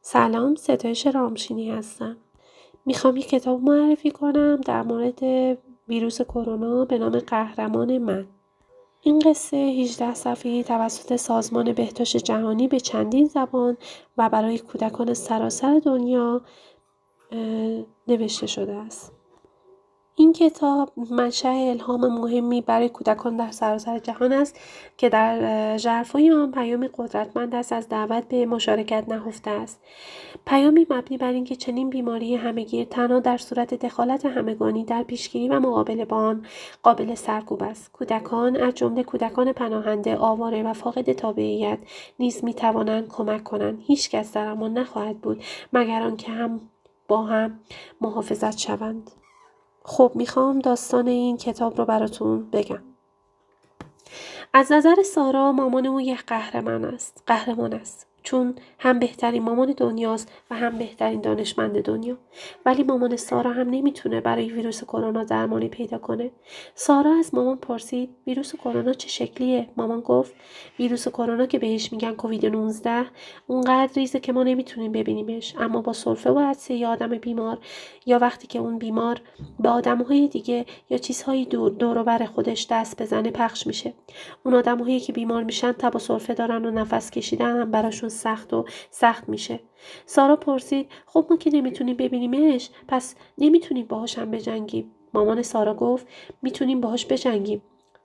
سلام، ستایش رامشینی هستم. میخوام یک کتاب معرفی کنم در مورد ویروس کرونا به نام قهرمان من. این قصه 18 صفحه‌ای توسط سازمان بهداشت جهانی به چندین زبان و برای کودکان سراسر دنیا نوشته شده است. این کتاب منشأ الهام مهمی برای کودکان در سراسر جهان است که در ژرفای آن پیامی قدرتمند است از دعوت به مشارکت نهفته است. پیامی مبنی بر اینکه چنین بیماری همهگیر تنها در صورت دخالت همگانی در پیشگیری و مقابله با آن قابل سرکوب است. کودکان از جمله کودکان پناهنده، آواره و فاقد تابعیت نیز میتوانند کمک کنند. هیچکس در امان نخواهد بود مگر آنکه با هم محافظت شوند. خب میخوام داستان این کتاب رو براتون بگم. از نظر سارا مامان او یک قهرمان است. چون هم بهترین مامان دنیاست و هم بهترین دانشمند دنیا. ولی مامان سارا هم نمیتونه برای ویروس کرونا درمانی پیدا کنه. سارا از مامان پرسید ویروس کرونا چه شکلیه؟ مامان گفت ویروس کرونا که بهش میگن کووید 19 اونقدر ریزه که ما نمیتونیم ببینیمش، اما با سرفه و عطسه یه آدم بیمار یا وقتی که اون بیمار به آدم‌های دیگه یا چیزهای دور و بر خودش دست بزنه پخش میشه. اون آدم‌هایی که بیمار میشن تب و سرفه دارن و نفس کشیدن هم براشون سخت میشه. سارا پرسید خب ما که نمیتونیم ببینیمش پس نمیتونیم باهاش هم بجنگیم. مامان سارا گفت میتونیم باهاش بجنگیم.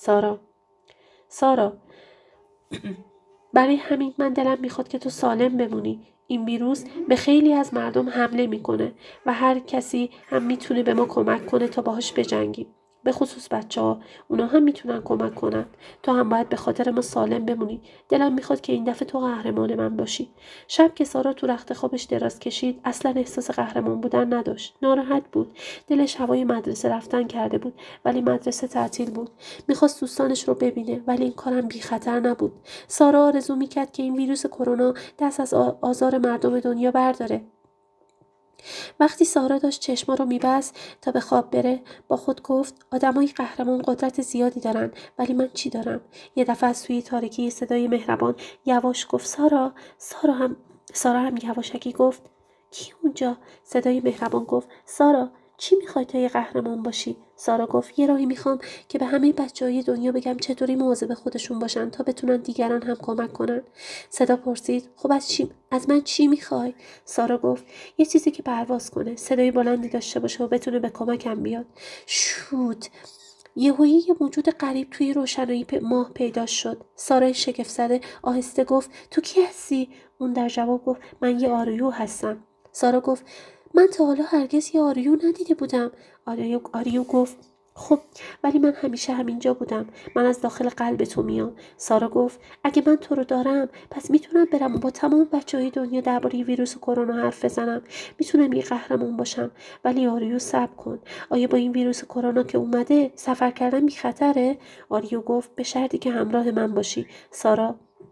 سارا برای همین من دلم میخواد که تو سالم بمونی. این ویروس به خیلی از مردم حمله میکنه و هر کسی هم میتونه به ما کمک کنه تا باهاش بجنگیم. به خصوص بچه‌ها، اونا هم میتونن کمک کنن. تو هم باید به خاطر ما سالم بمونی. دلم میخواد که این دفعه تو قهرمان من باشی. شب که سارا تو رخت خوابش دراز کشید، اصلا احساس قهرمان بودن نداشت. ناراحت بود. دلش هوای مدرسه رفتن کرده بود، ولی مدرسه تعطیل بود. میخواست دوستانش رو ببینه، ولی این کارم بی خطر نبود. سارا آرزو میکرد که این ویروس کرونا دست از آزار مردم دنیا برداره. وقتی سارا داشت چشما رو میبست تا به خواب بره، با خود گفت آدمای قهرمان قدرت زیادی دارن، ولی من چی دارم؟ یه دفعه از توی تاریکی صدای مهربان یواش گفت سارا هم یواشکی گفت کی اونجا؟ صدای مهربان گفت سارا چی میخوای تا یه قهرمان باشی؟ سارا گفت یه راهی میخوام که به همه بچه‌های دنیا بگم چطوری مواظب خودشون باشن تا بتونن دیگران هم کمک کنن. صدا پرسید خب از من چی میخوای؟ سارا گفت یه چیزی که پرواز کنه، صدای بلندی داشته باشه و بتونه به کمکم بیاد. شوت یهویی یه موجود غریب توی روشنایی ماه پیدا شد. سارا شگفت زده آهسته گفت تو کی هستی؟ اون در جواب گفت من یه آریو هستم. سارا گفت من تا حالا هرگز یه آریو ندیده بودم. آریو گفت خب ولی من همیشه همینجا بودم. من از داخل قلب تو میام. سارا گفت اگه من تو رو دارم پس میتونم برم و با تمام بچه‌های دنیا درباره ویروس کرونا حرف بزنم. میتونم یه قهرمان باشم. ولی آریو صبر کن. آیا با این ویروس کرونا که اومده سفر کردن بی خطره؟ آریو گفت به شرطی که همراه من باشی. سارا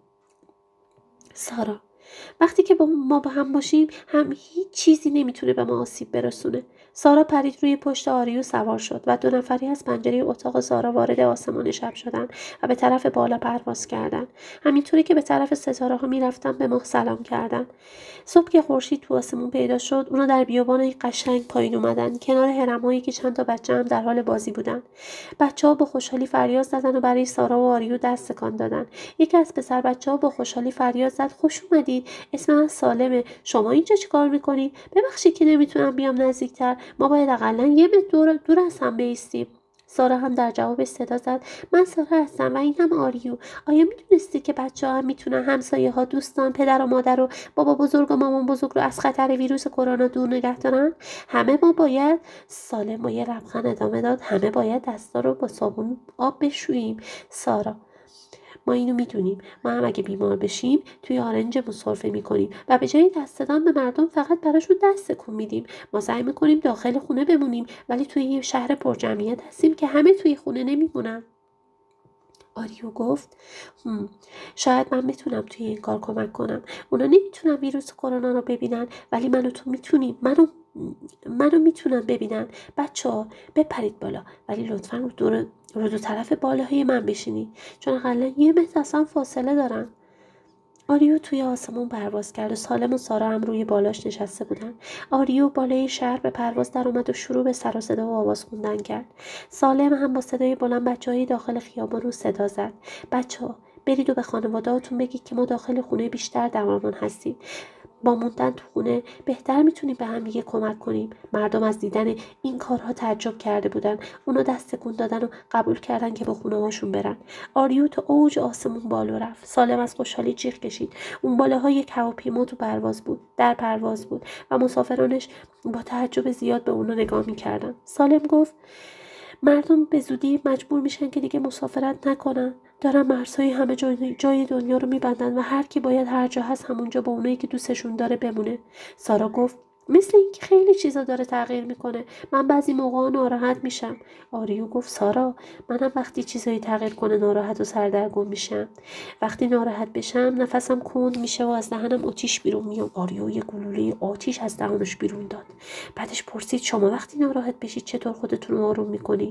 وقتی که ما با هم باشیم هم هیچ چیزی نمیتونه به ما آسیب برسونه. سارا پرید روی پشت آریو سوار شد و 2 نفری از پنجره اتاق سارا وارد آسمان شب شدند و به طرف بالا پرواز کردند. همینطوری که به طرف ستاره ها میرفتن به ماه سلام کردند. صبح که خورشید تو آسمون پیدا شد، اونا در بیابان قشنگ پایین اومدن کنار هرم‌هایی که چند تا بچه هم در حال بازی بودن. بچه‌ها با خوشحالی فریاد زدن و برای سارا و آریو دست تکان دادن. یکی از پسر بچه‌ها با خوشحالی فریاد زد خوش اومدید. اسم من سالمه. شما اینجا چیکار میکنید؟ ببخشید که نمیتونم بیام نزدیکتر. ما باید حداقل 1 متر دور از هم بایستیم. سارا هم در جوابش صدا زد من سارا هستم و اینم آریو. آیا میدونستی که بچه‌ها هم میتونن همسایه ها، دوستان، پدر و مادر و بابا بزرگ و مامان بزرگ رو از خطر ویروس کرونا دور نگه دارن؟ همه ما باید سالم با یه لبخند ادامه داد همه باید دستا رو با صابون آب بشوییم. سارا ما اینو میدونیم. ما هم اگه بیمار بشیم توی آرنجمون سرفه میکنیم و به جای دست دادن به مردم فقط براشون دست تکون میدیم. ما سعی میکنیم داخل خونه بمونیم ولی توی یه شهر پرجمعیت هستیم که همه توی خونه نمیمونن. آریو گفت شاید من بتونم توی این کار کمک کنم. اونا نمیتونن ویروس کرونا رو ببینن ولی من و تو میتونیم. منو میتونن ببینن. بچه‌ها بپرید بالا ولی لطفاً رو دو طرف بالاهای من بشینید چون حالا 1 متر اصلا فاصله دارن. آریو توی آسمون پرواز کرد و سالم و سارا هم روی بالاش نشسته بودن. آریو بالای شهر به پرواز در اومد و شروع به سر و صدا و آواز خوندن کرد. سالم هم با صدای بلند بچه‌های داخل خیابان رو صدا زد. بچه‌ها برید و به خانواده‌هاتون بگید که ما داخل خونه بیشتر در امان هستیم. با موندن تو خونه بهتر میتونیم به هم دیگه کمک کنیم. مردم از دیدن این کارها تعجب کرده بودن. اونا دست تکون دادن و قبول کردن که به خونه هاشون برن. آریو تا اوج آسمون بالو رفت. سالم از خوشحالی جیغ کشید. اون بالاها یک هواپیما تو پرواز بود. در پرواز بود و مسافرانش با تعجب زیاد به اونا نگاه میکردن. سالم گفت مردم به زودی مجبور میشن که دیگه مسافرت نکنن. دارن مرزهای همه جای دنیا رو میبندن و هر کی باید هر جا هست همونجا با اونایی که دوستشون داره بمونه. سارا گفت مثل اینکه خیلی چیزا داره تغییر میکنه. من بعضی موقعا ناراحت میشم. آریو گفت سارا منم وقتی چیزایی تغییر کنه ناراحت و سردرگم میشم. وقتی ناراحت بشم نفسم کند میشه و از دهنم آتیش بیرون میاد. آریو یه گلوله آتیش از دهنش بیرون داد. بعدش پرسید شما وقتی ناراحت بشید چطور خودتون رو آروم میکنی؟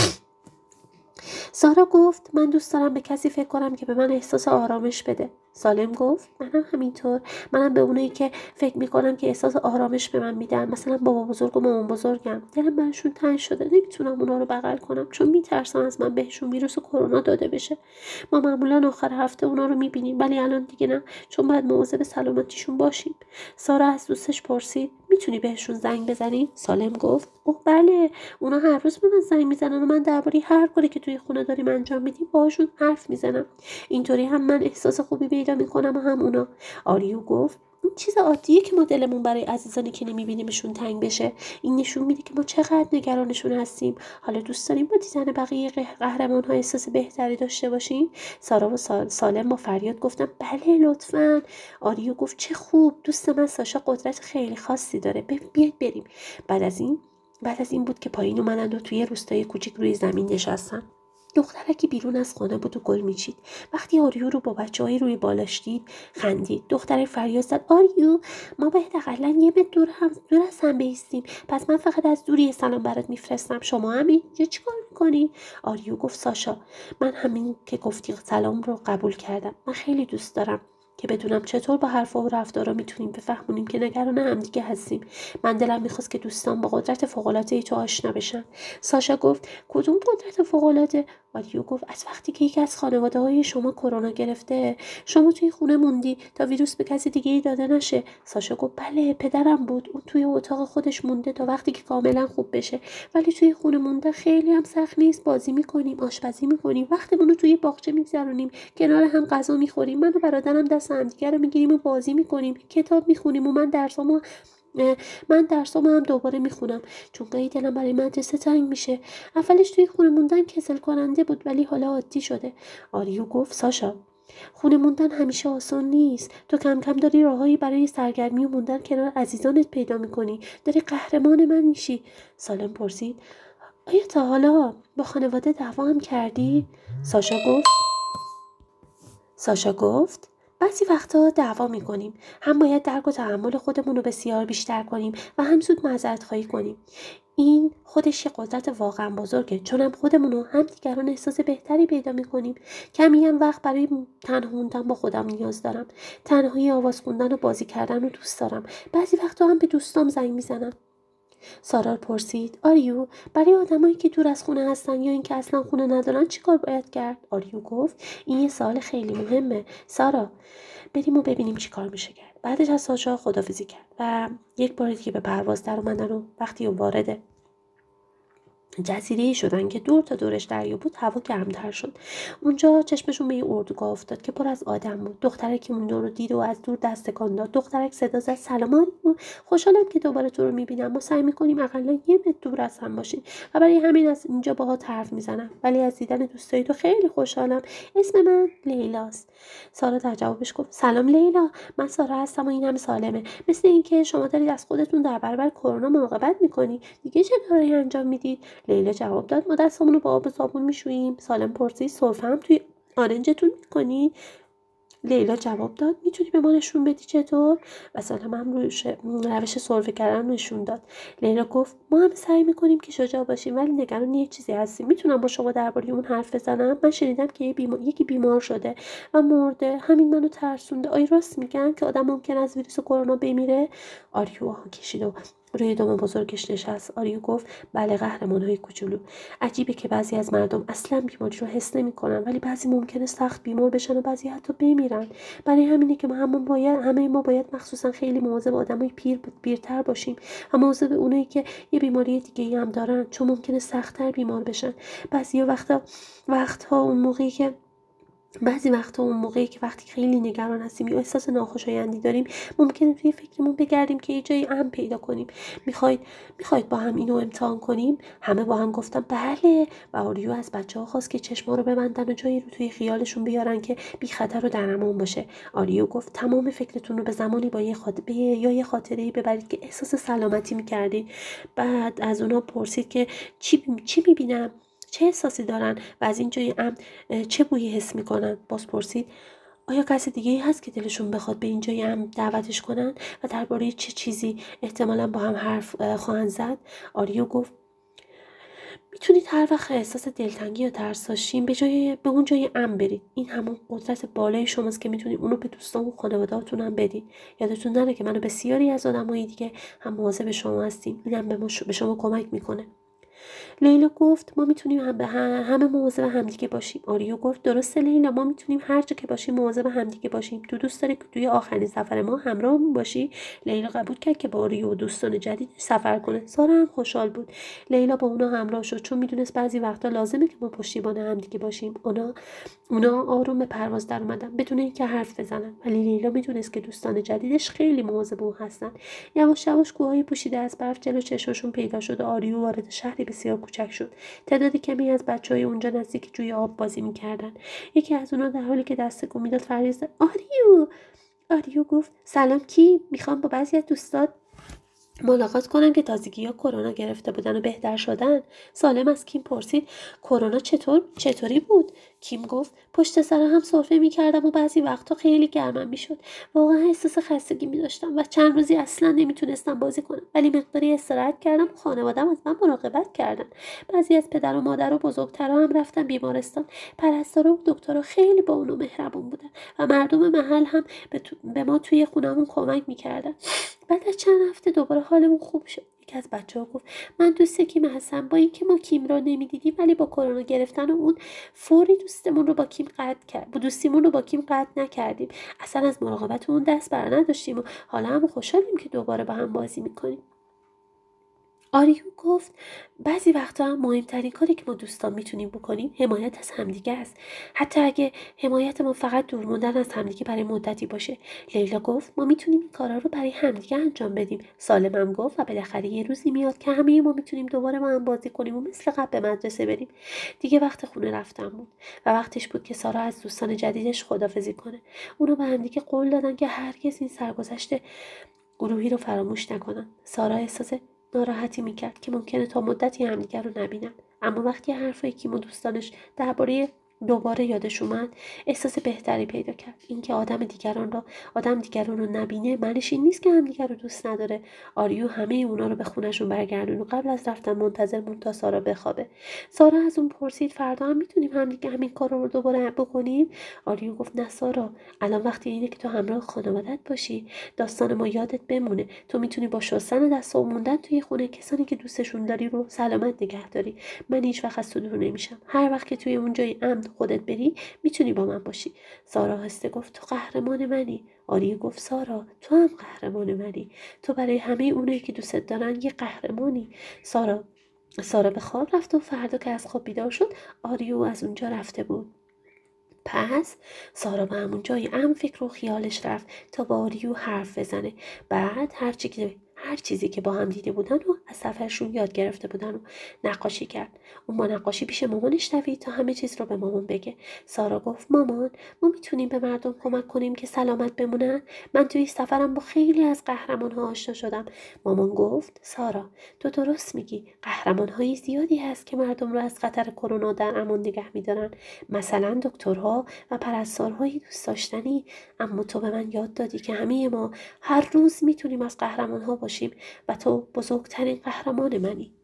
سارا گفت من دوست دارم به کسی فکر کنم که به من احساس آرامش بده. سالم گفت منم همینطور. منم به اونایی که فکر میکنم که احساس آرامش به من میدن، مثلا بابا بزرگ و مامان بزرگم، دلم براشون تنگ شده، نمیتونم اونا رو بغل کنم چون میترسم از من بهشون ویروس کرونا داده بشه. ما معمولا آخر هفته اونا رو میبینیم ولی الان دیگه نه، چون باید مواظب سلامتیشون باشیم. سارا از دوستش پرسید میتونی بهشون زنگ بزنی؟ سالم گفت اوه بله، اونا هر روز به من زنگ میزنن و من درباره هر کاری که توی خونه داریم انجام میدیم باهاشون حرف میزنم. اینطوری هم من احساس خوبی پیدا میکنم و هم اونا. آریو گفت این چیز عادیه که ما دلمون برای عزیزانی که نمیبینیمشون تنگ بشه. این نشون میده که ما چقدر نگرانشون هستیم. حالا دوست داریم با دیدن بقیه قهرمان ها احساس بهتری داشته باشیم؟ سارا و سالم با فریاد گفتن بله لطفاً. آریو گفت چه خوب، دوست من ساشا قدرت خیلی خاصی داره، بیاید بریم. بعد از این بود که پایین اومدن و توی روستای کوچیک روی زمین نشستن. دخترکی بیرون از خانه بود و گل میچید. وقتی آریو رو با بچه‌های روی بالاش دید خندید. دخترک فریاد زد آریو ما باید اقلا 1 متر دور از هم بایستیم. پس من فقط از دوری سلام برات میفرستم، شما هم اینجا چیکار میکنی؟ آریو گفت ساشا من همین که گفتی سلام رو قبول کردم. من خیلی دوست دارم که بدونم چطور با حرفا و رفتارا میتونیم بفهمونیم که نگران همدیگه هستیم. من دلم میخواست که دوستان با قدرت فوق‌العاده تو آشنا بشن. ساشا گفت کدوم قدرت فوق‌العاده؟ آریو گفت از وقتی که یکی از خانواده‌های شما کرونا گرفته شما توی خونه موندی تا ویروس به کسی دیگه ای داده نشه. ساشا گفت بله پدرم بود، اون توی اتاق خودش مونده تا وقتی که کاملا خوب بشه. ولی توی خونه مونده خیلی هم سخت نیست، بازی میکنیم، آشپزی میکنیم، وقتمون رو توی باغچه میگذرونیم، کنار هم غذا میخوریم، من و برادرم دست همدیگه رو میگیریم و بازی میکنیم، کتاب میخونیم و من درسامو هم دوباره میخونم چون گاهی دلم برای مدرسه تنگ میشه. اولش توی خونه موندن کسل کننده بود ولی حالا عادی شده. آریو گفت ساشا خونه موندن همیشه آسان نیست. تو کم کم داری راههایی برای سرگرمی و موندن کنار عزیزانت پیدا میکنی، داری قهرمان من میشی. سالم پرسید آیا تا حالا با خانواده دعوا هم کردی؟ ساشا گفت بعضی وقتا دعوا میکنیم، هم باید درک و تحمل خودمون رو بسیار بیشتر کنیم و هم زود معذرت خواهی کنیم. این خودش یه قدرت واقعا بزرگه، چون هم خودمون و هم دیگران احساس بهتری پیدا میکنیم. کمی هم وقت برای تنها موندن با خودم نیاز دارم. تنهایی، آواز خوندن و بازی کردن رو دوست دارم. بعضی وقتا هم به دوستام زنگ میزنم. سارا پرسید آریو برای آدمایی که دور از خونه هستن یا اینکه اصلا خونه ندارن چیکار باید کرد؟ آریو گفت این یه سوال خیلی مهمه سارا، بریم و ببینیم چیکار میشه کرد. بعدش از ساشا خداحافظی کرد و یک بار دیگه به پرواز در اومدن و وقتی وارد جزیره‌ای شدن که دور تا دورش دریا بود هوا گرمتر شد. اونجا چشمشون به یه اردوگاه افتاد که پر از آدم بود. دخترک اون رو دید و از دور دست تکان داد. دخترک صدا زد سلام آریو، خوشحالم که دوباره تو رو میبینم. ما سعی میکنیم اقلا 1 متر دور از هم باشیم و برای همین از اینجا باهات حرف میزنم، ولی از دیدن دوستای تو خیلی خوشحالم. اسم من لیلاست. سارا در جوابش گفت سلام لیلا، من سارا هستم و اینم سالمه. مثل اینکه شما دارید از خودتون در برابر کرونا مراقبت میکنید، دیگه چه کاری انجام میدید؟ لیلا جواب داد ما دستمون رو با آب و صابون میشوییم. سالم پرسید سرفه هم توی آرنجتون میکنی؟ لیلا جواب داد میتونی به ما نشون بدی چطور؟ و سالم هم روش سرفه کردن نشون داد. لیلا گفت ما هم سعی میکنیم که شجاع باشیم ولی نگران یه چیزی هستیم. میتونم با شما درباره اون حرف بزنم؟ من شنیدم که یکی بیمار شده و مرده. همین منو ترسونده. آیا راست میگن که آدم ممکن از ویروس کرونا بمیره؟ آریو آه کشید و روی دم بزرگش نشست. آریو گفت بله قهرمان‌های کوچولو. عجیبه که بعضی از مردم اصلا بیماری رو حس نمی‌کنن ولی بعضی ممکنه سخت بیمار بشن و بعضی حتی بمیرن. برای همینه که همه ما باید مخصوصا خیلی مواظب آدمای پیرتر باشیم و مواظب اونایی که یه بیماری دیگه‌ای هم دارن چون ممکنه سخت‌تر بیمار بشن. بعضی وقتا اون موقعی که وقتی خیلی نگران هستیم یا احساس ناخوشایندی داریم ممکنه توی فکرمون بگردیم که یه جایی امن پیدا کنیم. میخواید با هم اینو امتحان کنیم؟ همه با هم گفتن بله و آریو از بچه‌ها خواست که چشما رو ببندن و جایی رو توی خیالشون بیارن که بی خطر و در امان باشه. آریو گفت تمام فکرتون رو به زمانی با یه خاطره‌ای ببرید که احساس سلامتی می‌کردید. بعد از اونا پرسید که چی می‌بینم؟ چه احساسی دارن و از این جای امن چه بویی حس میکنن؟ باز پرسید آیا کسی دیگه هست که دلشون بخواد به این جای امن دعوتش کنن و درباره چه چیزی احتمالاً با هم حرف خواهند زد؟ آریو گفت میتونید هر وقت احساس دلتنگی یا ترس داشتین به اون جای امن برید. این همون قدرت بالای شماست که میتونید اونو به دوستان و خانواده‌هاتون هم بدید. یادتون نره که منو بسیاری از آدمای دیگه هم مواظب شما هستیم. اینم به شما کمک میکنه. لیلا گفت ما میتونیم همه مواظب همدیگه باشیم. آریو گفت درسته لیلا، ما میتونیم هر جا که باشیم مواظب همدیگه باشیم. تو دوست داری که توی آخرین سفر ما همراهمون باشی؟ لیلا قبول کرد که با آریو و دوستان جدید سفر کنه. سارا هم خوشحال بود. لیلا با اونا همراه شد چون میدونست بعضی وقتا لازمه که ما پشتیبان همدیگه باشیم. اونا آروم به پرواز در اومدن بدون اینکه حرف بزنن ولی لیلا میدونست که دوستان جدیدش خیلی مواظب اون هستن. یواش یواش کوههای پوشیده از برف جلو چشمشون پیدا شد و آریو وارد شهری بسیار کوچک شد. تعداد کمی از بچهای اونجا نزدیک جوی آب بازی میکردن. یکی از اونا در حالی که دست تکون میداد فریاد زد آریو گفت سلام کی؟ میخوام با بعضی از دوستات ملاقات کنم که تازگی‌ها کرونا گرفته بودن و بهتر شدن. سالم از کیم پرسید کرونا چطوری بود؟ کیم گفت پشت سر هم سرفه می‌کردم و بعضی وقتا خیلی گرمم می‌شد. واقعا احساس خستگی می‌داشتم و چند روزی اصلا نمیتونستم بازی کنم. ولی مقداری استراحت کردم و خانواده‌ام از من مراقبت کردن. بعضی از پدر و مادر و بزرگترها هم رفتن بیمارستان. پرستارا و دکترها خیلی با اونو مهربون بودن و مردم محل هم به ما توی خونمون کمک می‌کردن. بعد از چند هفته دوباره حالمون خوب شد. یکی از بچه‌ها گفت من دوست کیم هستم. با اینکه ما کیم را نمیدیدیم ولی با کرونا گرفتن اون فوری دوستیمون رو با کیم قطع نکردیم. اصلا از مراقبت اون دست بر نداشتیم و حالا هم خوشحالیم که دوباره با هم بازی میکنیم. آریو گفت بعضی وقتا هم مهمترین کاری که ما دوستان میتونیم بکنیم حمایت از همدیگه است. حتی اگه حمایت ما فقط دور موندن از همدیگه برای مدتی باشه. لیلا گفت ما میتونیم این کارا رو برای همدیگه انجام بدیم. سالمم گفت و بالاخره یه روزی میاد که همه ما میتونیم دوباره با هم بازی کنیم و مثل قبل به مدرسه بریم. دیگه وقت خونه رفتن بود و وقتش بود که سارا از دوستان جدیدش خداحافظی کنه. اونا به همدیگه قول دادن که هرگز این سرگذشت گروهی رو فراموش نکنن. سارا احساس ناراحتی میکرد که ممکنه تا مدتی همدیگر رو نبینن. اما وقتی حرفای کیم و دوستانش درباره دوباره یادش اومد احساس بهتری پیدا کرد. اینکه آدم دیگران رو نبینه معنیش این نیست که همدیگر رو دوست نداره. آریو همه اونا رو به خونشون برگردون و قبل از رفتن منتظر موند تا سارا بخوابه. سارا از اون پرسید فردا هم میتونیم همین کار رو دوباره بکنیم؟ آریو گفت نه سارا، الان وقتی اینه که تو همراه خانوادت باشی. داستان ما یادت بمونه. تو میتونی با شستن دست و موندن توی خونه کسانی که دوستشون داری رو سلامت نگه داری. من هیچ وقت از تو دور نمیشم. هر وقت که توی اون جای امن خودت بری میتونی با من باشی. سارا هسته گفت تو قهرمان منی. آریو گفت سارا تو هم قهرمان منی. تو برای همه اونایی که دوستت دارن یه قهرمانی. سارا به خواب رفت و فردا که از خواب بیدار شد آریو از اونجا رفته بود. پس سارا به همون جای فکر و خیالش رفت تا با آریو حرف بزنه. بعد هر چیزی که با هم دیده بودن و از سفرشون یاد گرفته بودن و نقاشی کرد. اون با نقاشی پیش مامانش دوید تا همه چیز رو به مامان بگه. سارا گفت مامان، ما میتونیم به مردم کمک کنیم که سلامت بمونن؟ من توی سفرم با خیلی از قهرمان‌ها آشنا شدم. مامان گفت سارا، تو درست میگی. قهرمان‌های زیادی هست که مردم رو از خطر کرونا در امان نگه می‌دارن. مثلا دکترها و پرستارهای دوست داشتنی. اما تو به من یاد دادی که همه ما هر روز میتونیم از قهرمان‌ها باشیم و تو بزرگترین قهرمان منی.